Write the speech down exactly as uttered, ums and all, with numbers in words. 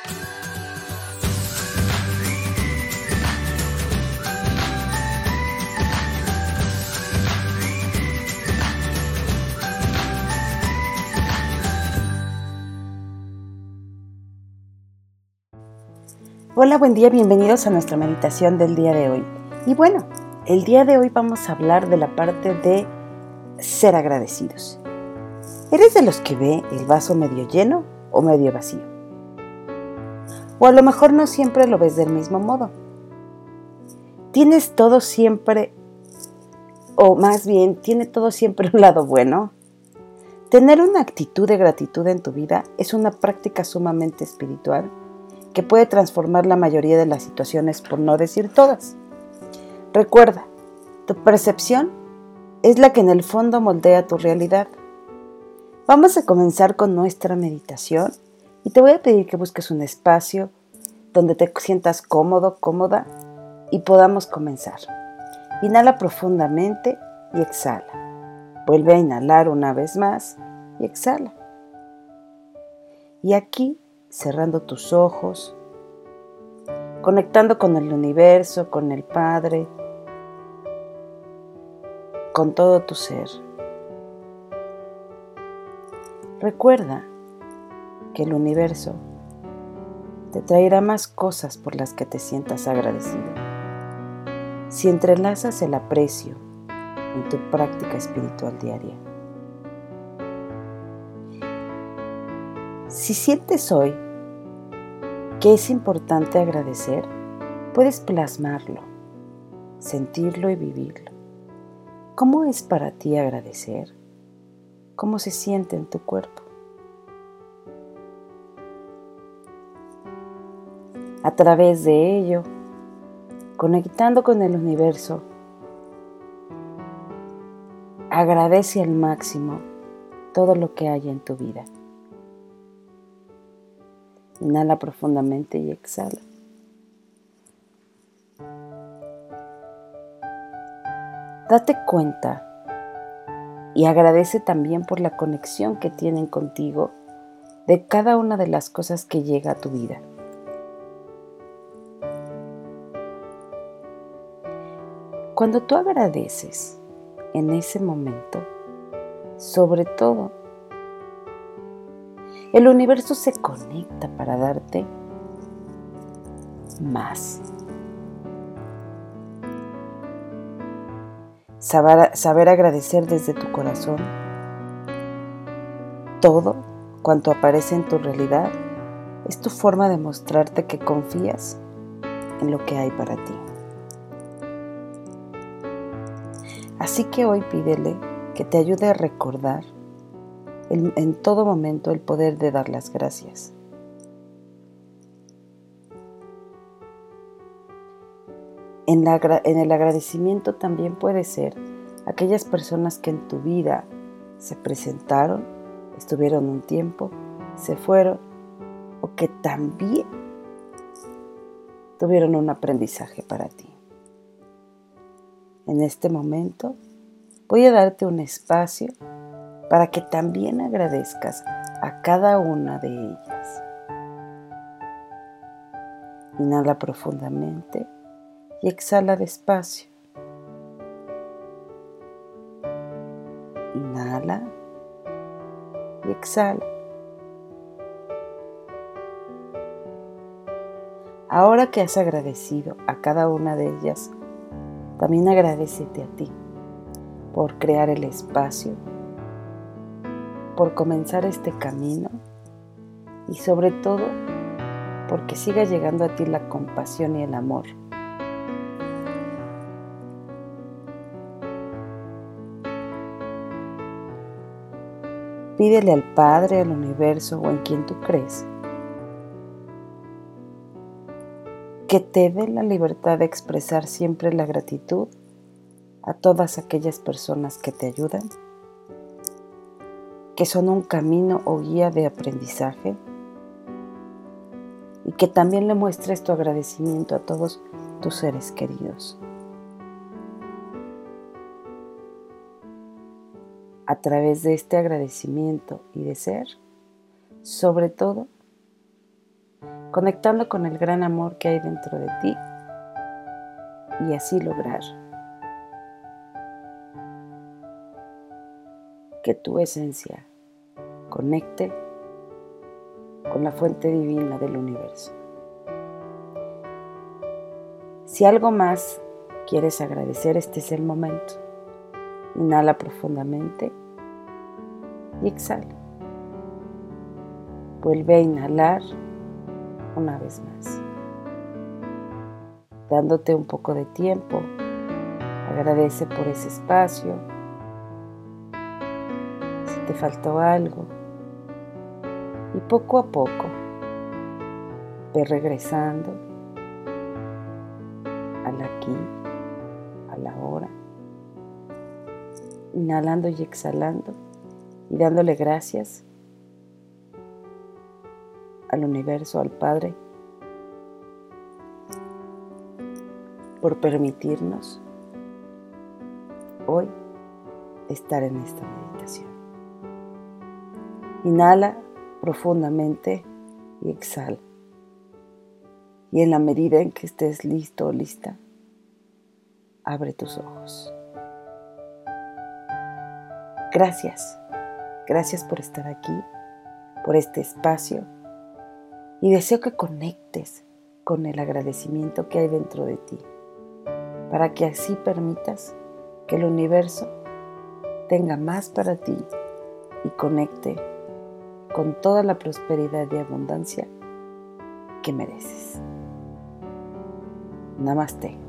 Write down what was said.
Hola, buen día, bienvenidos a nuestra meditación del día de hoy. Y bueno, el día de hoy vamos a hablar de la parte de ser agradecidos. ¿Eres de los que ve el vaso medio lleno o medio vacío? O a lo mejor no siempre lo ves del mismo modo. ¿Tienes todo siempre, o más bien, tiene todo siempre un lado bueno? Tener una actitud de gratitud en tu vida es una práctica sumamente espiritual que puede transformar la mayoría de las situaciones, por no decir todas. Recuerda, tu percepción es la que en el fondo moldea tu realidad. Vamos a comenzar con nuestra meditación y te voy a pedir que busques un espacio donde te sientas cómodo, cómoda y podamos comenzar. Inhala profundamente y exhala. Vuelve a inhalar una vez más y exhala. Y aquí, cerrando tus ojos, conectando con el universo, con el Padre, con todo tu ser. Recuerda que el universo te traerá más cosas por las que te sientas agradecido. Si entrelazas el aprecio en tu práctica espiritual diaria. Si sientes hoy que es importante agradecer, puedes plasmarlo, sentirlo y vivirlo. ¿Cómo es para ti agradecer? ¿Cómo se siente en tu cuerpo? A través de ello, conectando con el universo, agradece al máximo todo lo que hay en tu vida. Inhala profundamente y exhala. Date cuenta y agradece también por la conexión que tienen contigo de cada una de las cosas que llega a tu vida. Cuando tú agradeces en ese momento, sobre todo, el universo se conecta para darte más. Saber, saber agradecer desde tu corazón todo cuanto aparece en tu realidad es tu forma de mostrarte que confías en lo que hay para ti. Así que hoy pídele que te ayude a recordar el, en todo momento el poder de dar las gracias. En, la, en el agradecimiento también puede ser aquellas personas que en tu vida se presentaron, estuvieron un tiempo, se fueron o que también tuvieron un aprendizaje para ti. En este momento voy a darte un espacio para que también agradezcas a cada una de ellas. Inhala profundamente y exhala despacio. Inhala y exhala. Ahora que has agradecido a cada una de ellas, también agradécete a ti por crear el espacio, por comenzar este camino y sobre todo porque siga llegando a ti la compasión y el amor. Pídele al Padre, al universo o en quien tú crees que te dé la libertad de expresar siempre la gratitud a todas aquellas personas que te ayudan, que son un camino o guía de aprendizaje, y que también le muestres tu agradecimiento a todos tus seres queridos. A través de este agradecimiento y de ser, sobre todo, conectando con el gran amor que hay dentro de ti y así lograr que tu esencia conecte con la fuente divina del universo. Si algo más quieres agradecer, este es el momento. Inhala profundamente y exhala. Vuelve a inhalar una vez más. Dándote un poco de tiempo, agradece por ese espacio. Si te faltó algo. Y poco a poco, ve regresando al aquí, a la hora. Inhalando y exhalando y dándole gracias al universo, al Padre, por permitirnos hoy estar en esta meditación. Inhala profundamente y exhala. Y en la medida en que estés listo o lista, abre tus ojos. Gracias, gracias por estar aquí, por este espacio, y deseo que conectes con el agradecimiento que hay dentro de ti, para que así permitas que el universo tenga más para ti y conecte con toda la prosperidad y abundancia que mereces. Namaste.